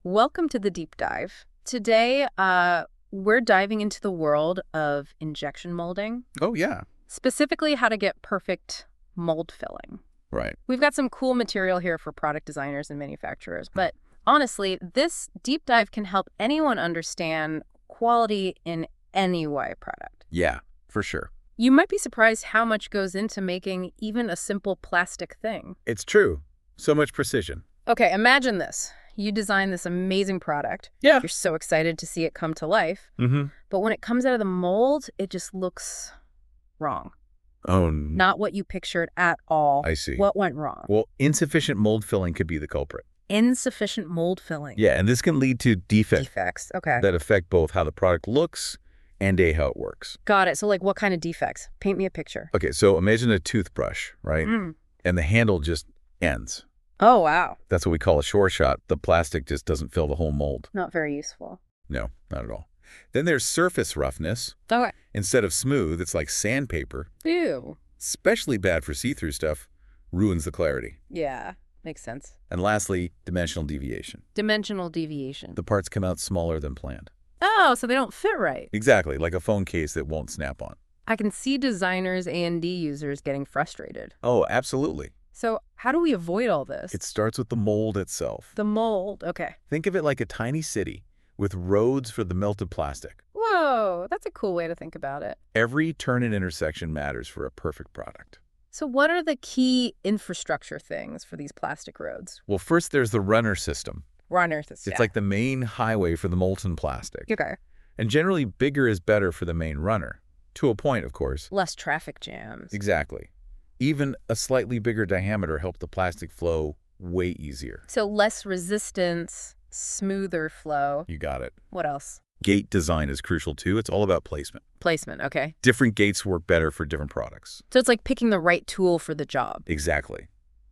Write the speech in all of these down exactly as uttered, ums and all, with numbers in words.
Welcome to the deep dive. Today, uh, we're diving into the world of injection molding, Oh, yeah. specifically how to get perfect mold filling. Right. We've got some cool material here for product designers and manufacturers, but honestly, this deep dive can help anyone understand quality in any way product. Yeah, for sure. You might be surprised how much goes into making even a simple plastic thing. It's true. So much precision. Okay, imagine this. You design this amazing product. Yeah. You're so excited to see it come to life. Mm-hmm. But when it comes out of the mold, it just looks wrong. Oh, n- Not what you pictured at all. I see. What went wrong? Well, insufficient mold filling could be the culprit. Insufficient mold filling. Yeah, and this can lead to defects Defects. Okay. that affect both how the product looks and a how it works. Got it. So like what kind of defects? Paint me a picture. Okay, so imagine a toothbrush, right? Mm. And the handle just ends. Oh, wow. That's what we call a short shot. The plastic just doesn't fill the whole mold. Not very useful. No, not at all. Then there's surface roughness. Okay. Instead of smooth, it's like sandpaper. Ew. Especially bad for see-through stuff. Ruins the clarity. Yeah. Makes sense. And lastly, dimensional deviation. Dimensional deviation. The parts come out smaller than planned. Oh, so they don't fit right. Exactly, like a phone case that won't snap on. I can see designers and D users getting frustrated. Oh, absolutely. So how do we avoid all this? It starts with the mold itself. The mold. Okay. Think of it like a tiny city with roads for the melted plastic. Whoa, that's a cool way to think about it. Every turn and intersection matters for a perfect product. So what are the key infrastructure things for these plastic roads? Well, first there's the runner system. Runner system. It's like the main highway for the molten plastic. Okay. And generally, bigger is better for the main runner. To a point, of course. Less traffic jams. Exactly. Even a slightly bigger diameter helps the plastic flow way easier. So less resistance, smoother flow. You got it. What else? Gate design is crucial too. It's all about placement. Placement. Okay. Different gates work better for different products. So it's like picking the right tool for the job. Exactly.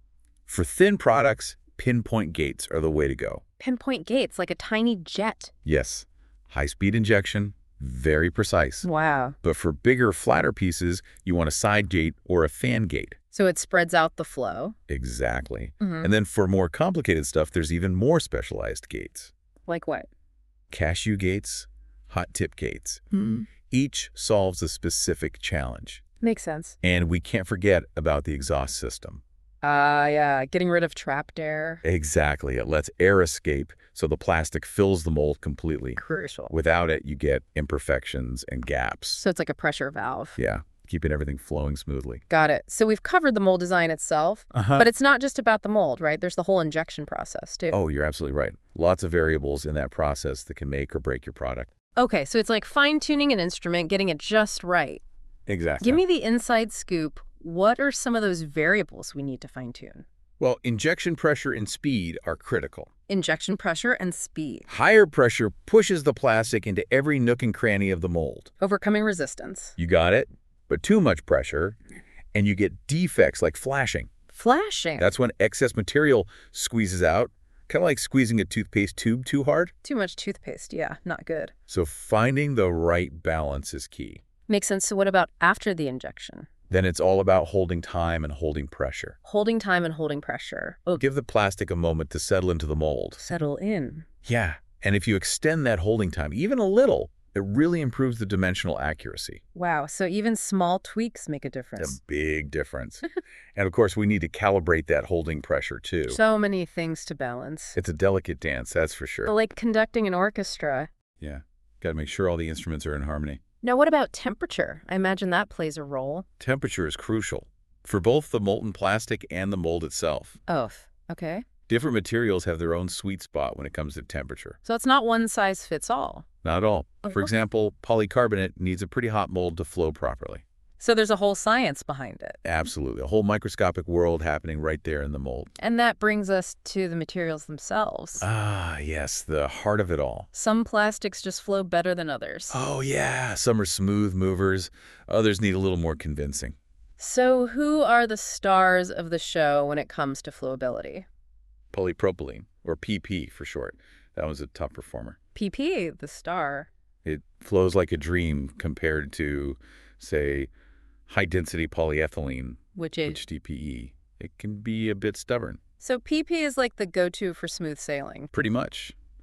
For thin products, pinpoint gates are the way to go. Pinpoint gates, like a tiny jet. Yes, high-speed injection, very precise. Wow. But for bigger, flatter pieces, you want a side gate or a fan gate. So it spreads out the flow. Exactly. Mhm. And then for more complicated stuff, there's even more specialized gates. Like what? Cashew gates, hot tip gates. Hmm. Each solves a specific challenge. Makes sense. And we can't forget about the exhaust system. Ah, uh, yeah. Getting rid of trapped air. Exactly. It lets air escape so the plastic fills the mold completely. Crucial. Without it, you get imperfections and gaps. So it's like a pressure valve. Yeah, keeping everything flowing smoothly. Got it. So we've covered the mold design itself, Uh-huh. but it's not just about the mold, right? There's the whole injection process, too. Oh, you're absolutely right. Lots of variables in that process that can make or break your product. Okay, so it's like fine-tuning an instrument, getting it just right. Exactly. Give me the inside scoop. What are some of those variables we need to fine-tune? Well, injection pressure and speed are critical. Injection pressure and speed. Higher pressure pushes the plastic into every nook and cranny of the mold. Overcoming resistance. You got it? But too much pressure, and you get defects like flashing. Flashing. That's when excess material squeezes out, kind of like squeezing a toothpaste tube too hard. Too much toothpaste. Yeah, not good. So finding the right balance is key. Makes sense. So what about after the injection? Then it's all about holding time and holding pressure. Holding time and holding pressure. Oh, Give the plastic a moment to settle into the mold. settle in. Yeah, and if you extend that holding time even a little, it really improves the dimensional accuracy. Wow, so even small tweaks make a A difference. big difference. And of course, we need to calibrate that holding pressure too. So many things to balance. It's a delicate dance, that's for sure. Like conducting an orchestra. Yeah, got to make sure all the instruments are in harmony. Now, what about temperature? I imagine that plays a role. Temperature is crucial for both the molten plastic and the mold itself. Oh, okay. Different materials have their own sweet spot when it comes to temperature. So it's not one size fits all. Not all. For Uh-huh. example, polycarbonate needs a pretty hot mold to flow properly. So there's a whole science behind it. Absolutely. A whole microscopic world happening right there in the mold. And that brings us to the materials themselves. Ah, yes, the heart of it all. Some plastics just flow better than others. Oh, yeah. Some are smooth movers. Others need a little more convincing. So who are the stars of the show when it comes to flowability? Polypropylene, or P P for short. That was a top performer. P P, the star. It flows like a dream compared to, say, high-density polyethylene, Which is... H D P E. It can be a bit stubborn. So P P is like the go-to for smooth sailing. Pretty much.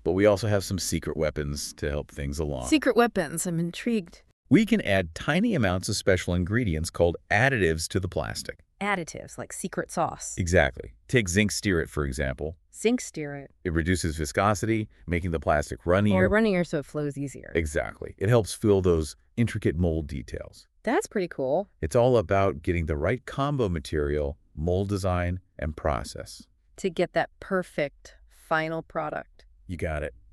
But we also have some secret weapons to help things along. Secret weapons. I'm intrigued. We can add tiny amounts of special ingredients called additives to the plastic. Additives, like secret sauce. Exactly. Take zinc stearate, for example. Zinc stearate. It reduces viscosity, making the plastic runnier. Or runnier so it flows easier. Exactly. It helps fill those intricate mold details. That's pretty cool. It's all about getting the right combo material, mold design, and process. To get that perfect final product. You got it.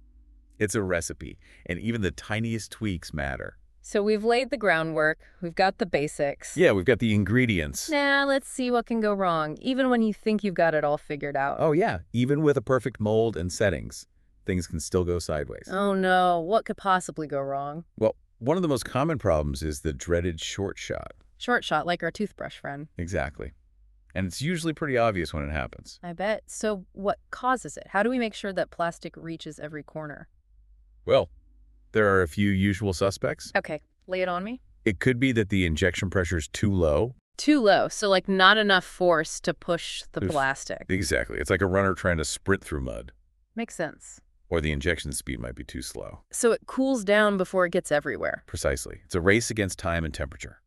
It's a recipe, and even the tiniest tweaks matter. So we've laid the groundwork. We've got the basics. Yeah, we've got the ingredients. Now let's see what can go wrong, even when you think you've got it all figured out. Oh, yeah. Even with a perfect mold and settings, things can still go sideways. Oh, no. What could possibly go wrong? Well, one of the most common problems is the dreaded short shot. Short shot, like our toothbrush friend. Exactly. And it's usually pretty obvious when it happens. I bet. So what causes it? How do we make sure that plastic reaches every corner? Well, there are a few usual suspects. Okay, lay it on me. It could be that the injection pressure is too low. Too low, so like not enough force to push the There's- plastic. Exactly. It's like a runner trying to sprint through mud. Makes sense. Or the injection speed might be too slow. So it cools down before it gets everywhere. Precisely. It's a race against time and temperature.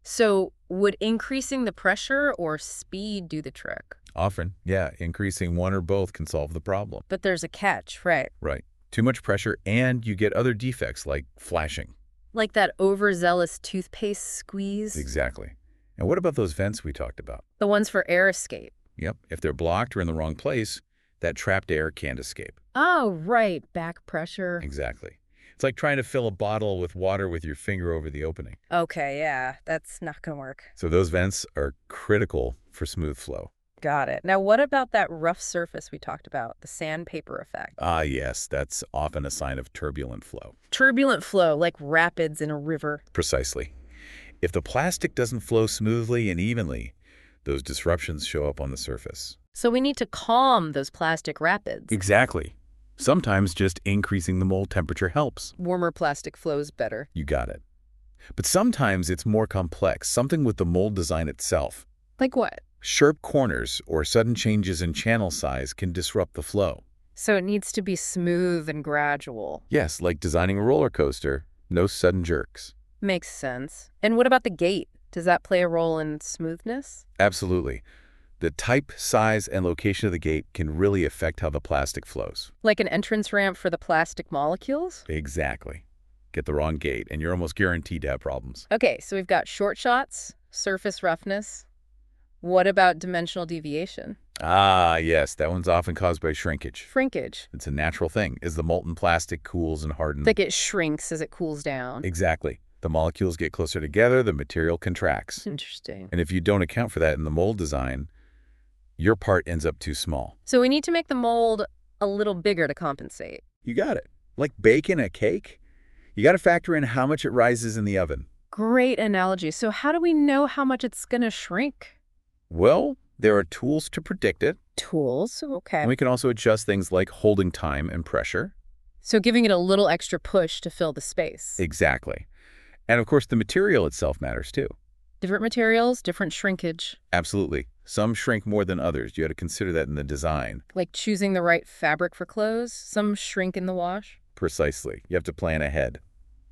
So would increasing the pressure or speed do the trick? Often, yeah, increasing one or both can solve the problem. But there's a catch, right? Right. Too much pressure and you get other defects like flashing. Like that overzealous toothpaste squeeze? Exactly. And what about those vents we talked about? The ones for air escape. Yep. If they're blocked or in the wrong place, that trapped air can't escape. Oh, right. Back pressure. Exactly. It's like trying to fill a bottle with water with your finger over the opening. Okay, yeah. That's not going to work. So those vents are critical for smooth flow. Got it. Now, what about that rough surface we talked about, the sandpaper effect? Ah, yes, that's often a sign of turbulent flow. Turbulent flow, like rapids in a river. Precisely. If the plastic doesn't flow smoothly and evenly, those disruptions show up on the surface. So we need to calm those plastic rapids. Exactly. Sometimes just increasing the mold temperature helps. Warmer plastic flows better. You got it. But sometimes it's more complex, something with the mold design itself. Like what? Sharp corners or sudden changes in channel size can disrupt the flow. So it needs to be smooth and gradual. Yes, like designing a roller coaster, no sudden jerks. Makes sense. And what about the gate? Does that play a role in smoothness? Absolutely. The type, size, and location of the gate can really affect how the plastic flows. Like an entrance ramp for the plastic molecules? Exactly. Get the wrong gate, and you're almost guaranteed to have problems. Okay, so we've got short shots, surface roughness. What about dimensional deviation? Ah, yes, that one's often caused by shrinkage. Shrinkage. It's a natural thing as the molten plastic cools and hardens. Like it shrinks as it cools down. Exactly. The molecules get closer together, the material contracts. Interesting. And if you don't account for that in the mold design, your part ends up too small. So we need to make the mold a little bigger to compensate. You got it. Like baking a cake, you got to factor in how much it rises in the oven. Great analogy. So how do we know how much it's going to shrink? Well, there are tools to predict it. Tools. Okay. And we can also adjust things like holding time and pressure. So giving it a little extra push to fill the space. Exactly. And of course, the material itself matters too. Different materials, different shrinkage. Absolutely. Some shrink more than others. You got to consider that in the design. Like choosing the right fabric for clothes. Some shrink in the wash. Precisely. You have to plan ahead.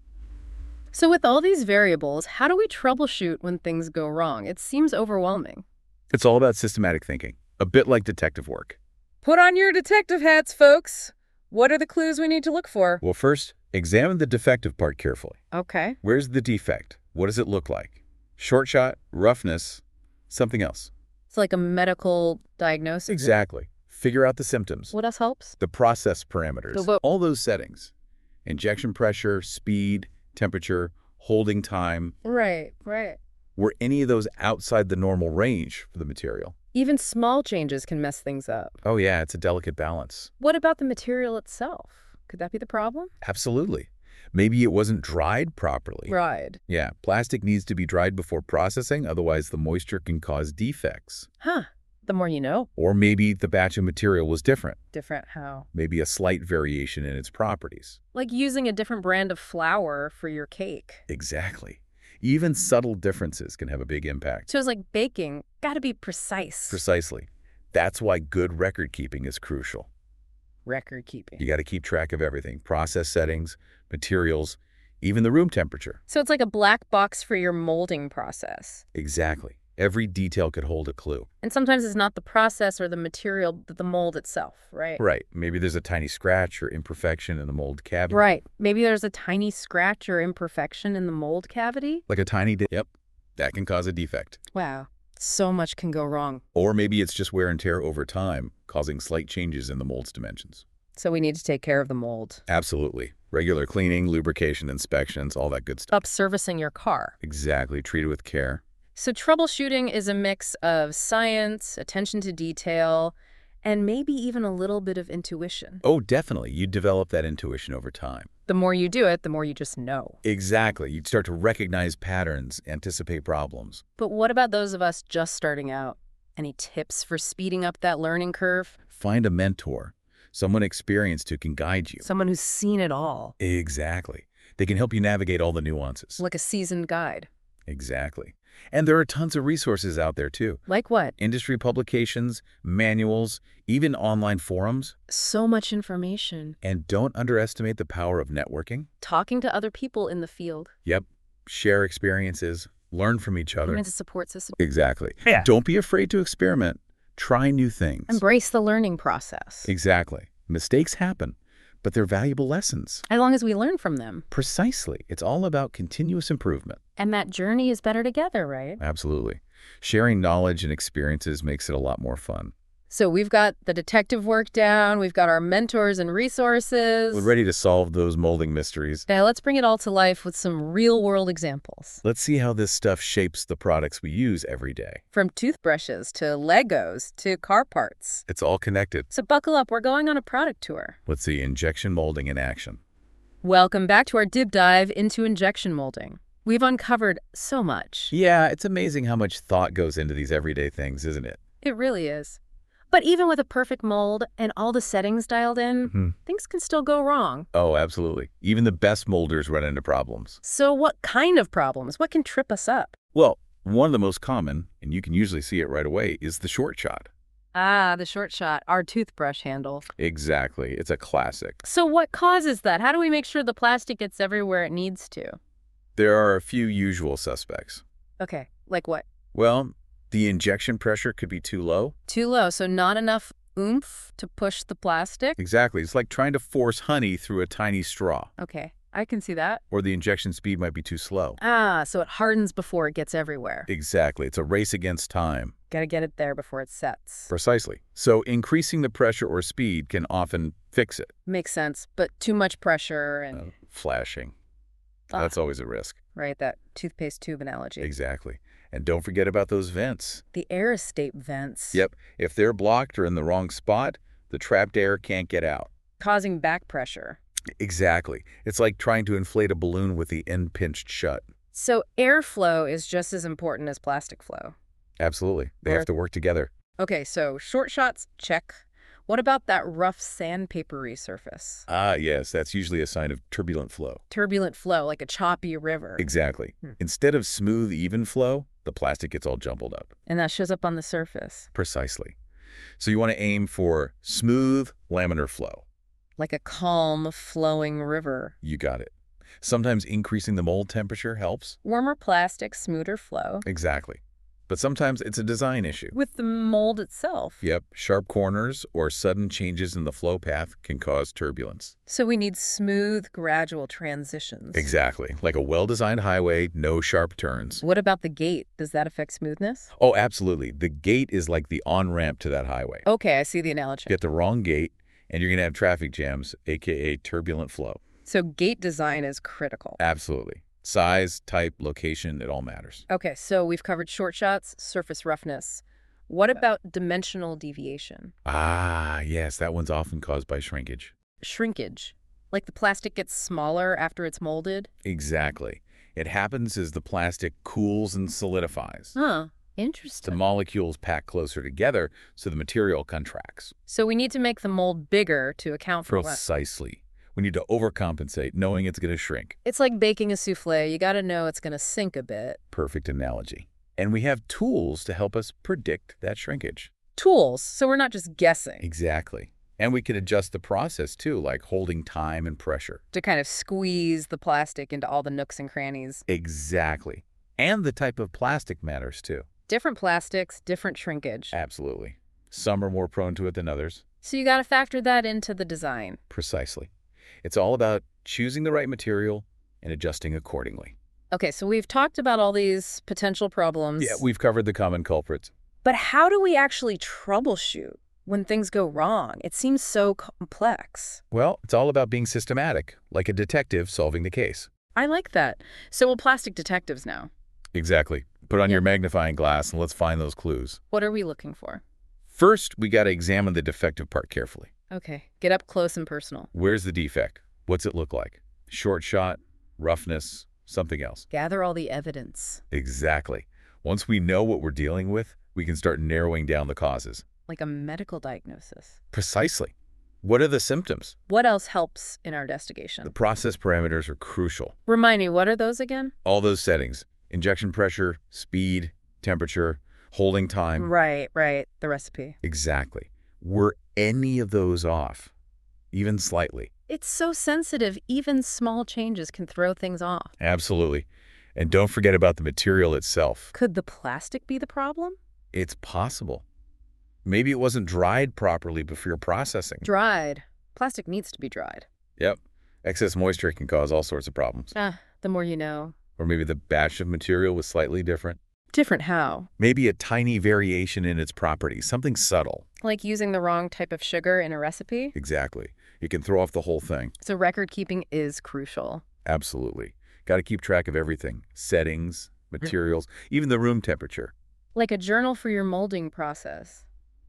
So with all these variables, how do we troubleshoot when things go wrong? It seems overwhelming. It's all about systematic thinking, a bit like detective work. Put on your detective hats, folks. What are the clues we need to look for? Well, first, examine the defective part carefully. Okay. Where's the defect? What does it look like? Short shot, roughness, something else. It's like a medical diagnosis. Exactly. Figure out the symptoms, What else helps? the process parameters, The what? all those settings. Injection pressure, speed, temperature, holding time. Right, right. Were any of those outside the normal range for the material? Even small changes can mess things up. Oh yeah, it's a delicate balance. What about the material itself? Could that be the problem? Absolutely. Maybe it wasn't dried properly. Right. Yeah, plastic needs to be dried before processing, otherwise the moisture can cause defects. Huh. The more you know. Or maybe the batch of material was different. Different how? Maybe a slight variation in its properties. Like using a different brand of flour for your cake. Exactly. Even subtle differences can have a big impact. So it's like baking. Gotta be precise. Precisely. That's why good record keeping is crucial. Record keeping. You got to keep track of everything. Process settings, materials, even the room temperature. So it's like a black box for your molding process. Exactly. Every detail could hold a clue. And sometimes it's not the process or the material, but the mold itself, right? Right. Maybe there's a tiny scratch or imperfection in the mold cavity. Right. Maybe there's a tiny scratch or imperfection in the mold cavity. Like a tiny dip. Yep. That can cause a defect. Wow. So much can go wrong. Or maybe it's just wear and tear over time, causing slight changes in the mold's dimensions. So we need to take care of the mold. Absolutely. Regular cleaning, lubrication, inspections, all that good stuff. Up servicing your car. Exactly. Treated with care. So troubleshooting is a mix of science, attention to detail, and maybe even a little bit of intuition. Oh, definitely. You develop that intuition over time. The more you do it, the more you just know. Exactly. You'd start to recognize patterns, anticipate problems. But what about those of us just starting out? Any tips for speeding up that learning curve? Find a mentor, someone experienced who can guide you. Someone who's seen it all. Exactly. They can help you navigate all the nuances. Like a seasoned guide. Exactly. And there are tons of resources out there, too. Like what? Industry publications, manuals, even online forums. So much information. And don't underestimate the power of networking. Talking to other people in the field. Yep. Share experiences. Learn from each other. And it's a support system. Exactly. Yeah. Don't be afraid to experiment. Try new things. Embrace the learning process. Exactly. Mistakes happen, but they're valuable lessons. As long as we learn from them. Precisely. It's all about continuous improvement. And that journey is better together, right? Absolutely. Sharing knowledge and experiences makes it a lot more fun. So we've got the detective work down, we've got our mentors and resources. We're ready to solve those molding mysteries. Now let's bring it all to life with some real-world examples. Let's see how this stuff shapes the products we use every day. From toothbrushes to Legos to car parts. It's all connected. So buckle up, we're going on a product tour. Let's see injection molding in action. Welcome back to our deep dive into injection molding. We've uncovered so much. Yeah, it's amazing how much thought goes into these everyday things, isn't it? It really is. But even with a perfect mold and all the settings dialed in, Mm-hmm. things can still go wrong. Oh, absolutely. Even the best molders run into problems. So what kind of problems? What can trip us up? Well, one of the most common, and you can usually see it right away, is the short shot. Ah, the short shot, our toothbrush handle. Exactly. It's a classic. So what causes that? How do we make sure the plastic gets everywhere it needs to? There are a few usual suspects. Okay, like what? Well, the injection pressure could be too low. Too low, so not enough oomph to push the plastic? Exactly. It's like trying to force honey through a tiny straw. Okay, I can see that. Or the injection speed might be too slow. Ah, so it hardens before it gets everywhere. Exactly. It's a race against time. Gotta get it there before it sets. Precisely. So increasing the pressure or speed can often fix it. Makes sense, but too much pressure and... Uh, flashing. Ah. That's always a risk. Right, that toothpaste tube analogy. Exactly. And don't forget about those vents. The air escape vents. Yep. If they're blocked or in the wrong spot, the trapped air can't get out. Causing back pressure. Exactly. It's like trying to inflate a balloon with the end pinched shut. So airflow is just as important as plastic flow. Absolutely. They Or- have to work together. Okay, so short shots, check. What about that rough sandpapery surface? Ah, yes. That's usually a sign of turbulent flow. Turbulent flow, like a choppy river. Exactly. Hmm. Instead of smooth, even flow, the plastic gets all jumbled up. And that shows up on the surface. Precisely. So you want to aim for smooth, laminar flow. Like a calm, flowing river. You got it. Sometimes increasing the mold temperature helps. Warmer plastic, smoother flow. Exactly. But sometimes it's a design issue. With the mold itself. Yep, sharp corners or sudden changes in the flow path can cause turbulence. So we need smooth, gradual transitions. Exactly. Like a well-designed highway, no sharp turns. What about the gate? Does that affect smoothness? Oh, absolutely. The gate is like the on-ramp to that highway. Okay, I see the analogy. Get the wrong gate, and you're going to have traffic jams, aka turbulent flow. So gate design is critical. Absolutely. Size, type, location, it all matters. Okay, so we've covered short shots, surface roughness. What about dimensional deviation? Ah, yes, that one's often caused by shrinkage. Shrinkage. Like the plastic gets smaller after it's molded? Exactly. It happens as the plastic cools and solidifies. Huh, The interesting. molecules pack closer together, so the material contracts. So we need to make the mold bigger to account for less. Precisely. We need to overcompensate, knowing it's going to shrink. It's like baking a souffle. You gotta know it's gonna sink a bit. Perfect analogy. And we have tools to help us predict that shrinkage. Tools, so we're not just guessing. Exactly. And we can adjust the process too, like holding time and pressure. To kind of squeeze the plastic into all the nooks and crannies. Exactly. And the type of plastic matters too. Different plastics, different shrinkage. Absolutely. Some are more prone to it than others. So you got to factor that into the design. Precisely. It's all about choosing the right material and adjusting accordingly. Okay, so we've talked about all these potential problems. Yeah, we've covered the common culprits. But how do we actually troubleshoot when things go wrong? It seems so complex. Well, it's all about being systematic, like a detective solving the case. I like that. So we're plastic detectives now. Exactly. Put on Yeah. your magnifying glass and let's find those clues. What are we looking for? First, we got to examine the defective part carefully. Okay, get up close and personal. Where's the defect? What's it look like? Short shot, roughness, something else? Gather all the evidence, Exactly. Once we know what we're dealing with, we can start narrowing down the causes. like a medical diagnosis. Precisely. What are the symptoms? What else helps in our The investigation? process parameters are crucial. Remind me, what are those again? All those settings, injection pressure, speed, temperature, holding time. Right, right, the recipe. Exactly. Were any of those off, even slightly? It's so sensitive, even small changes can throw things off. Absolutely. And don't forget about the material itself. Could the plastic be the problem? It's possible. Maybe it wasn't dried properly before processing. Dried. Plastic needs to be dried. Yep. Excess moisture can cause all sorts of problems. Ah, the more you know. Or maybe the batch of material was slightly different. Different how? Maybe a tiny variation in its properties, something subtle. Like using the wrong type of sugar in a recipe? Exactly. It can throw off the whole thing. So record keeping is crucial. Absolutely. Got to keep track of everything. Settings, materials, even the room temperature. Like a journal for your molding process.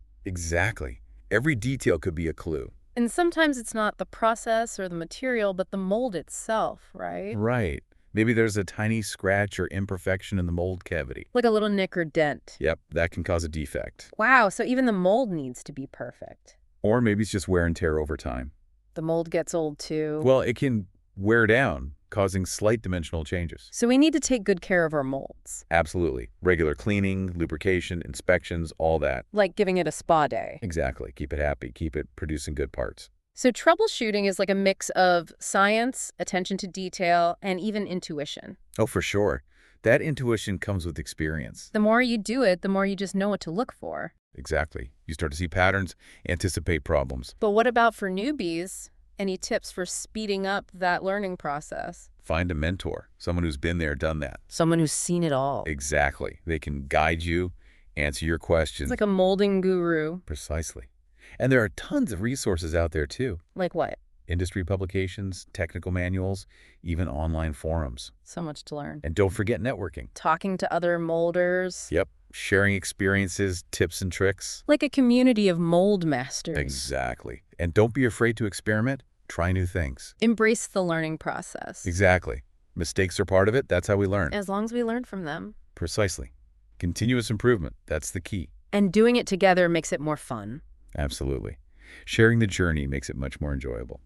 Exactly. Every detail could be a clue. And sometimes it's not the process or the material, but the mold itself, right? Right. Maybe there's a tiny scratch or imperfection in the mold cavity. Like a little nick or dent. Yep, that can cause a defect. Wow, so even the mold needs to be perfect. Or maybe it's just wear and tear over time. The mold gets old too. Well, it can wear down, causing slight dimensional changes. So we need to take good care of our molds. Absolutely. Regular cleaning, lubrication, inspections, all that. Like giving it a spa day. Exactly. Keep it happy. Keep it producing good parts. So troubleshooting is like a mix of science, attention to detail, and even intuition. Oh, for sure. That intuition comes with experience. The more you do it, the more you just know what to look for. Exactly. You start to see patterns, anticipate problems. But what about for newbies? Any tips for speeding up that learning process? Find a mentor, someone who's been there, done that. Someone who's seen it all. Exactly. They can guide you, answer your questions. It's like a molding guru. Precisely. And there are tons of resources out there too. Like what? Industry publications, technical manuals, even online forums. So much to learn. And don't forget networking. Talking to other molders. Yep. Sharing experiences, tips and tricks. Like a community of mold masters. Exactly. And don't be afraid to experiment. Try new things. Embrace the learning process. Exactly. Mistakes are part of it. That's how we learn. As long as we learn from them. Precisely. Continuous improvement. That's the key. And doing it together makes it more fun. Absolutely. Sharing the journey makes it much more enjoyable.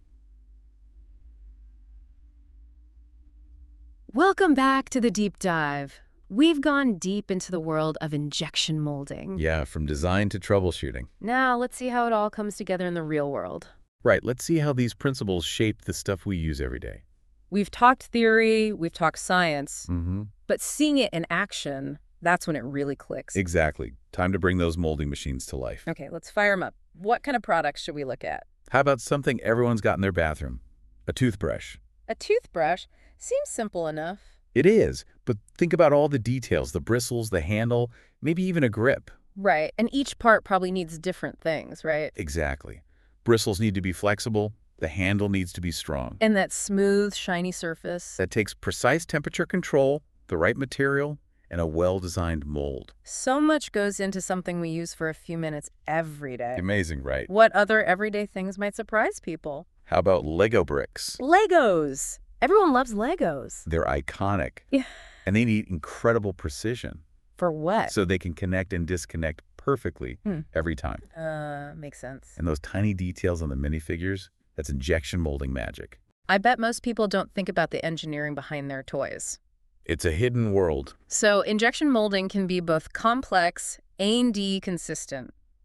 Welcome back to the deep dive. We've gone deep into the world of injection molding. Yeah, from design to troubleshooting. Now let's see how it all comes together in the real world. Right, let's see how these principles shape the stuff we use every day. We've talked theory, we've talked science, Mm-hmm. but seeing it in action, that's when it really clicks. Exactly. Time to bring those molding machines to life. Okay, let's fire them up. What kind of products should we look at? How about something everyone's got in their bathroom? A toothbrush. A toothbrush seems simple enough. It is, but think about all the details, the bristles, the handle, maybe even a grip. Right, and each part probably needs different things, right? Exactly. Bristles need to be flexible. The handle needs to be strong. And that smooth, shiny surface. That takes precise temperature control, the right material, and a well-designed mold. So much goes into something we use for a few minutes every day. Amazing, right? What other everyday things might surprise people? How about Lego bricks? Legos! Everyone loves Legos. They're iconic. Yeah. And they need incredible precision. For what? So they can connect and disconnect perfectly Hmm. every time. Uh, makes sense. And those tiny details on the minifigures, that's injection molding magic. I bet most people don't think about the engineering behind their toys. It's a hidden world. So injection molding can be both complex and consistent.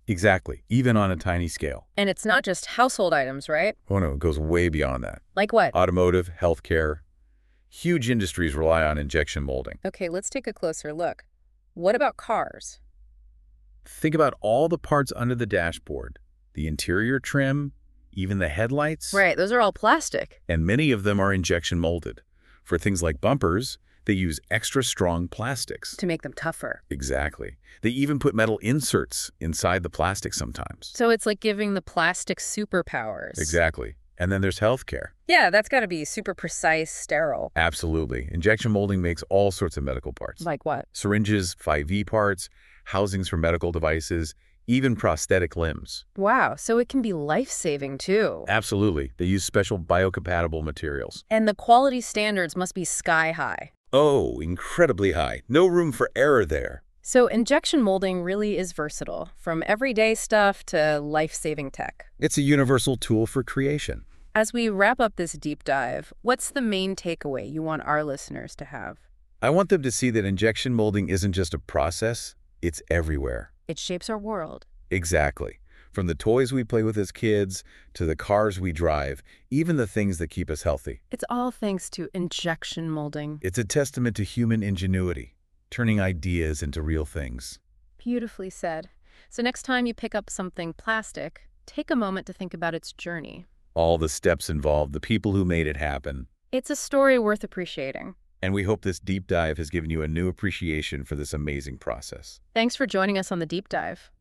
Exactly, even on a tiny scale. And it's not just household items, right? Oh no, it goes way beyond that. Like what? Automotive, healthcare, huge industries rely on injection molding. Okay, let's take a closer look. What about cars? Think about all the parts under the dashboard, the interior trim, even the headlights. Right, those are all plastic. And many of them are injection molded. For things like bumpers, they use extra strong plastics. To make them tougher. Exactly. They even put metal inserts inside the plastic sometimes. So it's like giving the plastic superpowers. Exactly. And then there's healthcare. Yeah, that's got to be super precise, sterile. Absolutely. Injection molding makes all sorts of medical parts. Like what? Syringes, five E parts, housings for medical devices, even prosthetic limbs. Wow, so it can be life-saving too. Absolutely. They use special biocompatible materials. And the quality standards must be sky high. Oh, incredibly high. No room for error there. So injection molding really is versatile, from everyday stuff to life-saving tech. It's a universal tool for creation. As we wrap up this deep dive, what's the main takeaway you want our listeners to have? I want them to see that injection molding isn't just a process, it's everywhere. It shapes our world. Exactly. From the toys we play with as kids, to the cars we drive, even the things that keep us healthy. It's all thanks to injection molding. It's a testament to human ingenuity, turning ideas into real things. Beautifully said. So next time you pick up something plastic, take a moment to think about its journey. All the steps involved, the people who made it happen. It's a story worth appreciating. And we hope this deep dive has given you a new appreciation for this amazing process. Thanks for joining us on the deep dive.